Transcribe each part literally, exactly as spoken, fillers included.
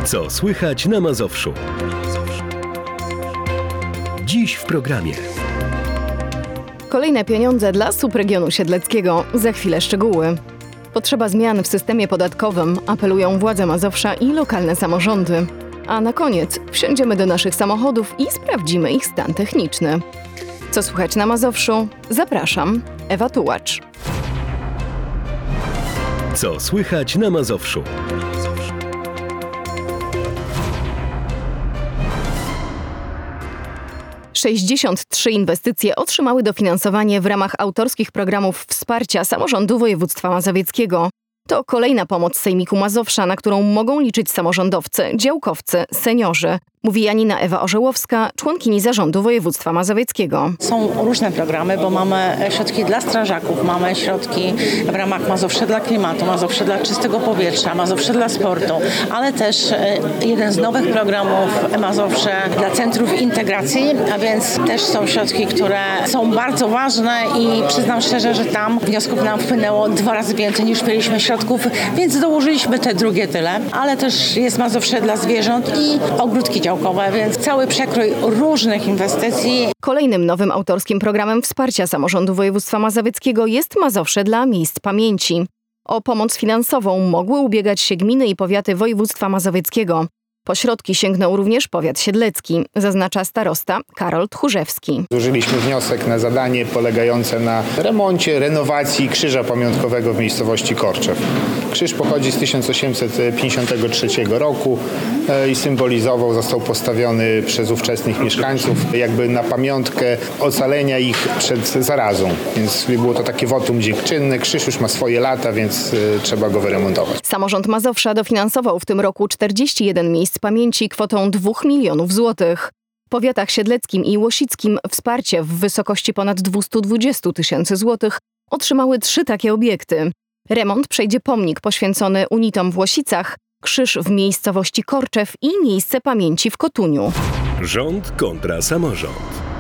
Co słychać na Mazowszu? Dziś w programie. Kolejne pieniądze dla subregionu siedleckiego. Za chwilę szczegóły. Potrzeba zmian w systemie podatkowym, apelują władze Mazowsza i lokalne samorządy. A na koniec wsiądziemy do naszych samochodów i sprawdzimy ich stan techniczny. Co słychać na Mazowszu? Zapraszam, Ewa Tułacz. Co słychać na Mazowszu? sześćdziesiąt trzy inwestycje otrzymały dofinansowanie w ramach autorskich programów wsparcia samorządu województwa mazowieckiego. To kolejna pomoc Sejmiku Mazowsza, na którą mogą liczyć samorządowcy, działkowcy, seniorzy. Mówi Janina Ewa Orzełowska, członkini zarządu województwa mazowieckiego. Są różne programy, bo mamy środki dla strażaków, mamy środki w ramach Mazowsze dla klimatu, Mazowsze dla czystego powietrza, Mazowsze dla sportu, ale też jeden z nowych programów Mazowsze dla centrów integracji, a więc też są środki, które są bardzo ważne i przyznam szczerze, że tam wniosków nam wpłynęło dwa razy więcej niż mieliśmy środków, więc dołożyliśmy te drugie tyle, ale też jest Mazowsze dla zwierząt i ogródki działkowe. Więc cały przekrój różnych inwestycji. Kolejnym nowym autorskim programem wsparcia samorządu województwa mazowieckiego jest Mazowsze dla miejsc pamięci. O pomoc finansową mogły ubiegać się gminy i powiaty województwa mazowieckiego. Po środki sięgnął również powiat siedlecki, zaznacza starosta Karol Tchórzewski. Złożyliśmy wniosek na zadanie polegające na remoncie, renowacji krzyża pamiątkowego w miejscowości Korczew. Krzyż pochodzi z tysiąc osiemset pięćdziesiątego trzeciego roku i symbolizował, został postawiony przez ówczesnych mieszkańców jakby na pamiątkę ocalenia ich przed zarazą. Więc było to takie wotum dziękczynne. Krzyż już ma swoje lata, więc trzeba go wyremontować. Samorząd Mazowsza dofinansował w tym roku czterdzieści jeden miejsc pamięci kwotą dwóch milionów złotych. W powiatach siedleckim i łosickim wsparcie w wysokości ponad dwieście dwadzieścia tysięcy złotych otrzymały trzy takie obiekty. Remont przejdzie pomnik poświęcony unitom w Łosicach, krzyż w miejscowości Korczew i miejsce pamięci w Kotuniu. Rząd kontra samorząd.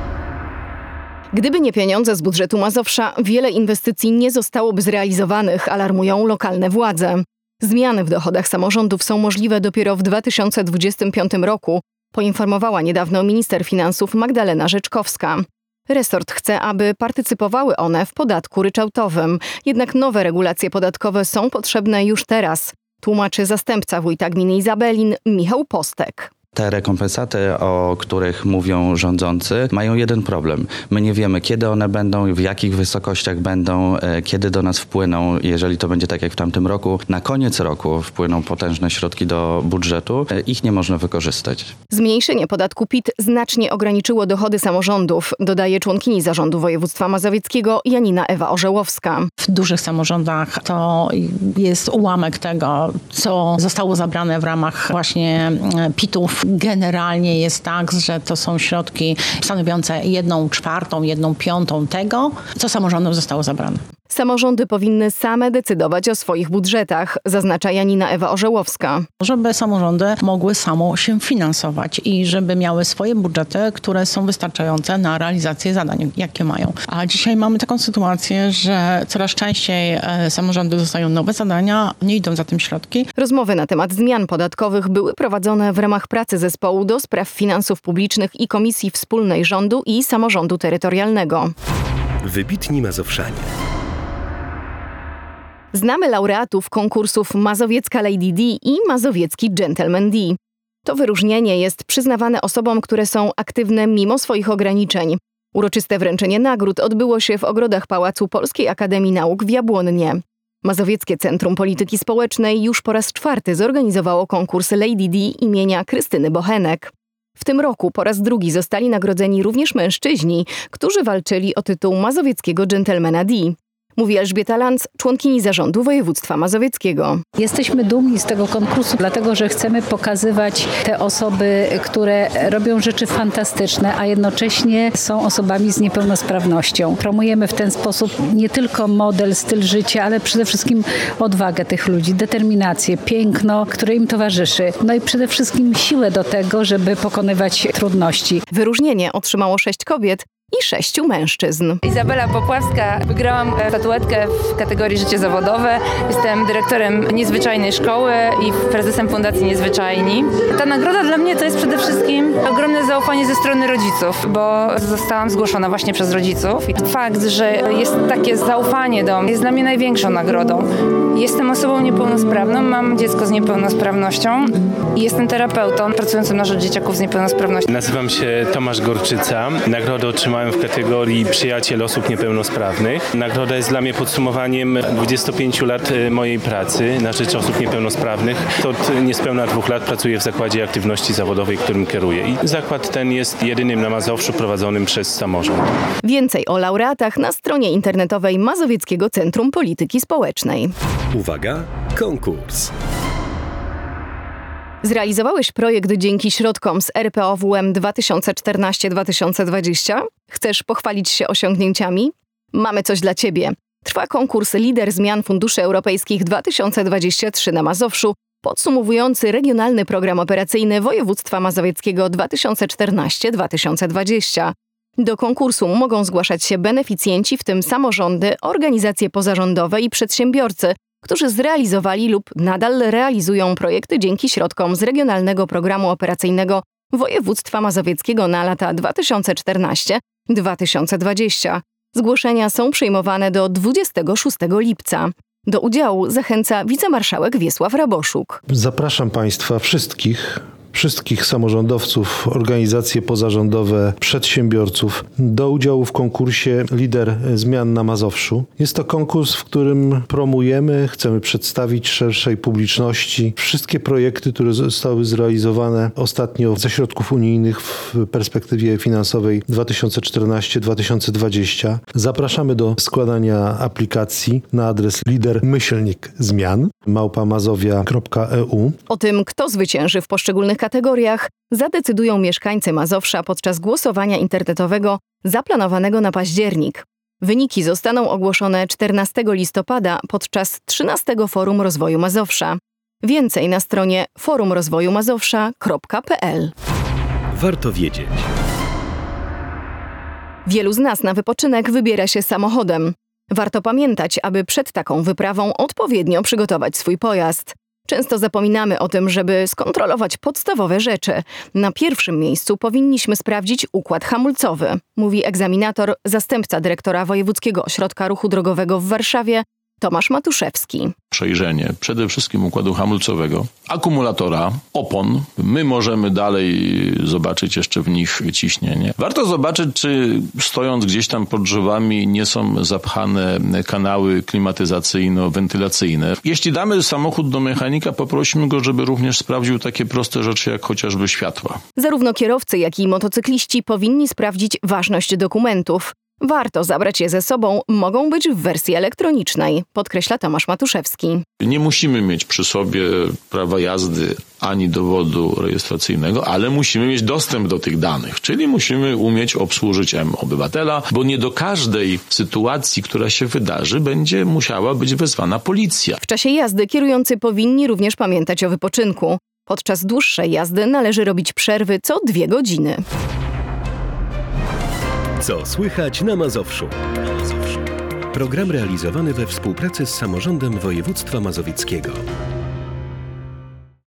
Gdyby nie pieniądze z budżetu Mazowsza, wiele inwestycji nie zostałoby zrealizowanych, alarmują lokalne władze. Zmiany w dochodach samorządów są możliwe dopiero w dwa tysiące dwudziestym piątym roku, poinformowała niedawno minister finansów Magdalena Rzeczkowska. Resort chce, aby partycypowały one w podatku ryczałtowym, jednak nowe regulacje podatkowe są potrzebne już teraz, tłumaczy zastępca wójta gminy Izabelin Michał Postek. Te rekompensaty, o których mówią rządzący, mają jeden problem. My nie wiemy, kiedy one będą, w jakich wysokościach będą, kiedy do nas wpłyną. Jeżeli to będzie tak jak w tamtym roku, na koniec roku wpłyną potężne środki do budżetu, ich nie można wykorzystać. Zmniejszenie podatku P I T znacznie ograniczyło dochody samorządów, dodaje członkini zarządu województwa mazowieckiego Janina Ewa Orzełowska. W dużych samorządach to jest ułamek tego, co zostało zabrane w ramach właśnie P I T-ów. Generalnie jest tak, że to są środki stanowiące jedną czwartą, jedną piątą tego, co samorządom zostało zabrane. Samorządy powinny same decydować o swoich budżetach, zaznacza Janina Ewa Orzełowska. Żeby samorządy mogły samo się finansować i żeby miały swoje budżety, które są wystarczające na realizację zadań, jakie mają. A dzisiaj mamy taką sytuację, że coraz częściej samorządy dostają nowe zadania, nie idą za tym środki. Rozmowy na temat zmian podatkowych były prowadzone w ramach pracy zespołu do spraw finansów publicznych i Komisji Wspólnej Rządu i Samorządu Terytorialnego. Wybitni Mazowszanie. Znamy laureatów konkursów Mazowiecka Lady D i Mazowiecki Gentleman D. To wyróżnienie jest przyznawane osobom, które są aktywne mimo swoich ograniczeń. Uroczyste wręczenie nagród odbyło się w ogrodach Pałacu Polskiej Akademii Nauk w Jabłonnie. Mazowieckie Centrum Polityki Społecznej już po raz czwarty zorganizowało konkurs Lady D imienia Krystyny Bochenek. W tym roku po raz drugi zostali nagrodzeni również mężczyźni, którzy walczyli o tytuł Mazowieckiego Gentlemana D. Mówi Elżbieta Lanz, członkini zarządu województwa mazowieckiego. Jesteśmy dumni z tego konkursu, dlatego że chcemy pokazywać te osoby, które robią rzeczy fantastyczne, a jednocześnie są osobami z niepełnosprawnością. Promujemy w ten sposób nie tylko model, styl życia, ale przede wszystkim odwagę tych ludzi, determinację, piękno, które im towarzyszy. No i przede wszystkim siłę do tego, żeby pokonywać trudności. Wyróżnienie otrzymało sześć kobiet, i sześciu mężczyzn. Izabela Popławska. Wygrałam statuetkę w kategorii życie zawodowe. Jestem dyrektorem niezwyczajnej szkoły i prezesem Fundacji Niezwyczajni. Ta nagroda dla mnie to jest przede wszystkim ogromne zaufanie ze strony rodziców, bo zostałam zgłoszona właśnie przez rodziców. I fakt, że jest takie zaufanie do mnie, jest dla mnie największą nagrodą. Jestem osobą niepełnosprawną, mam dziecko z niepełnosprawnością i jestem terapeutą pracującym na rzecz dzieciaków z niepełnosprawnością. Nazywam się Tomasz Gorczyca. Nagrodę otrzymałem w kategorii Przyjaciel osób niepełnosprawnych. Nagroda jest dla mnie podsumowaniem dwudziestu pięciu lat mojej pracy na rzecz osób niepełnosprawnych. Od niespełna dwóch lat pracuję w Zakładzie Aktywności Zawodowej, którym kieruję. I zakład ten jest jedynym na Mazowszu prowadzonym przez samorząd. Więcej o laureatach na stronie internetowej Mazowieckiego Centrum Polityki Społecznej. Uwaga, konkurs. Zrealizowałeś projekt dzięki środkom z R P O W M dwa tysiące czternaście do dwa tysiące dwudziestego? Chcesz pochwalić się osiągnięciami? Mamy coś dla Ciebie. Trwa konkurs Lider Zmian Funduszy Europejskich dwa tysiące dwudziesty trzeci na Mazowszu, podsumowujący regionalny program operacyjny województwa mazowieckiego dwa tysiące czternasty do dwa tysiące dwudziestego. Do konkursu mogą zgłaszać się beneficjenci, w tym samorządy, organizacje pozarządowe i przedsiębiorcy, którzy zrealizowali lub nadal realizują projekty dzięki środkom z Regionalnego Programu Operacyjnego Województwa Mazowieckiego na lata dwa tysiące czternasty do dwa tysiące dwudziestego. Zgłoszenia są przyjmowane do dwudziestego szóstego lipca. Do udziału zachęca wicemarszałek Wiesław Raboszuk. Zapraszam Państwa wszystkich, wszystkich samorządowców, organizacje pozarządowe, przedsiębiorców do udziału w konkursie Lider Zmian na Mazowszu. Jest to konkurs, w którym promujemy, chcemy przedstawić szerszej publiczności wszystkie projekty, które zostały zrealizowane ostatnio ze środków unijnych w perspektywie finansowej dwa tysiące czternasty do dwa tysiące dwudziestego. Zapraszamy do składania aplikacji na adres lidermyślnik zmian małpa mazowia kropka e u. O tym, kto zwycięży w poszczególnych kategoriach, zadecydują mieszkańcy Mazowsza podczas głosowania internetowego zaplanowanego na październik. Wyniki zostaną ogłoszone czternastego listopada podczas trzynastego Forum Rozwoju Mazowsza. Więcej na stronie forum rozwoju mazowsza kropka p l. Warto wiedzieć. Wielu z nas na wypoczynek wybiera się samochodem. Warto pamiętać, aby przed taką wyprawą odpowiednio przygotować swój pojazd. Często zapominamy o tym, żeby skontrolować podstawowe rzeczy. Na pierwszym miejscu powinniśmy sprawdzić układ hamulcowy, mówi egzaminator, zastępca dyrektora Wojewódzkiego Ośrodka Ruchu Drogowego w Warszawie, Tomasz Matuszewski. Przejrzenie przede wszystkim układu hamulcowego, akumulatora, opon. My możemy dalej zobaczyć jeszcze w nich ciśnienie. Warto zobaczyć, czy stojąc gdzieś tam pod drzewami nie są zapchane kanały klimatyzacyjno-wentylacyjne. Jeśli damy samochód do mechanika, poprosimy go, żeby również sprawdził takie proste rzeczy jak chociażby światła. Zarówno kierowcy, jak i motocykliści powinni sprawdzić ważność dokumentów. Warto zabrać je ze sobą, mogą być w wersji elektronicznej, podkreśla Tomasz Matuszewski. Nie musimy mieć przy sobie prawa jazdy ani dowodu rejestracyjnego, ale musimy mieć dostęp do tych danych, czyli musimy umieć obsłużyć M-Obywatela, bo nie do każdej sytuacji, która się wydarzy, będzie musiała być wezwana policja. W czasie jazdy kierujący powinni również pamiętać o wypoczynku. Podczas dłuższej jazdy należy robić przerwy co dwie godziny. Co słychać na Mazowszu? Program realizowany we współpracy z Samorządem Województwa Mazowieckiego.